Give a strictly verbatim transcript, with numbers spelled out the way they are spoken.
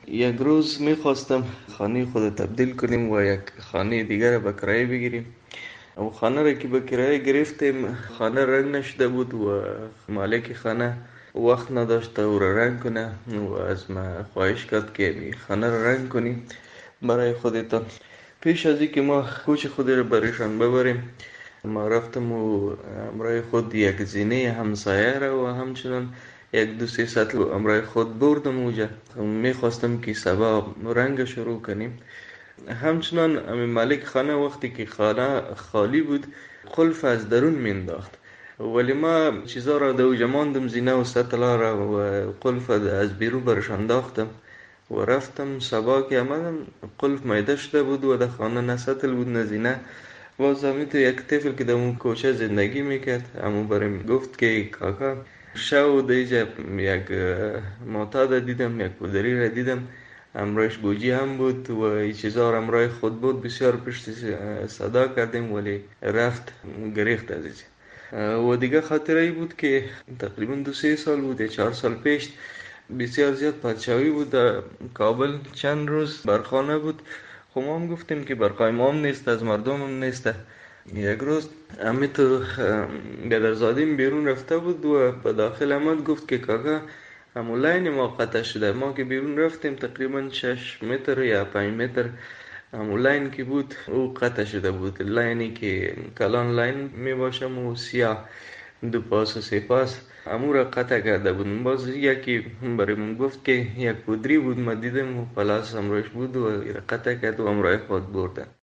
یک روز میخواستم خانه خود تبدیل کنیم و یک خانه دیگر را به کرایه بگیریم. او خانه را که به کرایه گرفتیم، خانه رنگ نشده بود و مالک خانه وقت نداشت او را رنگ کنه و از ما خواهش کرد که می خانه را رنگ کنیم برای خودتان. پیش از اینکه ما کوچ خود را برشان ببریم، ما رفتم و امرای خود یک زینه همسایه را و همچنان یک دو سه سطل امرای خود بردم اوجا. میخواستم که سبا رنگ شروع کنیم. همچنان امی مالک خانه وقتی که خانه خالی بود قلف از درون مینداخت، ولی ما چیزا را در اوجا ماندم، زینه و سطلا را و قلف از بیرون برش انداختم و رفتم. سبا که آمدم قلف میده شده بود و در خانه نه سطل بود نه زینه. باز همی تو یک طفل که در اون کوچه زندگی میکرد، همون برای گفت که کاکا شو دیجا یک معتاد دیدم، یک کودری را دیدم، امرایش گوجی هم بود و این چیزا را امرای خود بود. بسیار پشت صدا کردیم ولی رفت گریخت از اینجا. و دیگه خاطره ای بود که تقریبا دو سه سال بود یا چهار سال پیش بسیار زیاد پادشاهی بود در کابل. چند روز برخانه بود، خب ما هم گفتیم که برقای ما هم نیست، از مردم هم نیست. یک روز امی تو بدرزادیم بیرون رفته بود و به داخل آمد گفت که کاکا همون لاین ما قطع شده. ما که بیرون رفتیم تقریبا شش متر یا پنج متر همون لاین که بود او قطع شده بود. لاینی که کلان لاین می باشم و سیاه دو پاس و سه پاس امو را قطع کرده بود. باز یکی برای من گفت که یک کودری بود، ما دیدم و پلاس امروش بود و را قطع کرد و امرای خود بردن.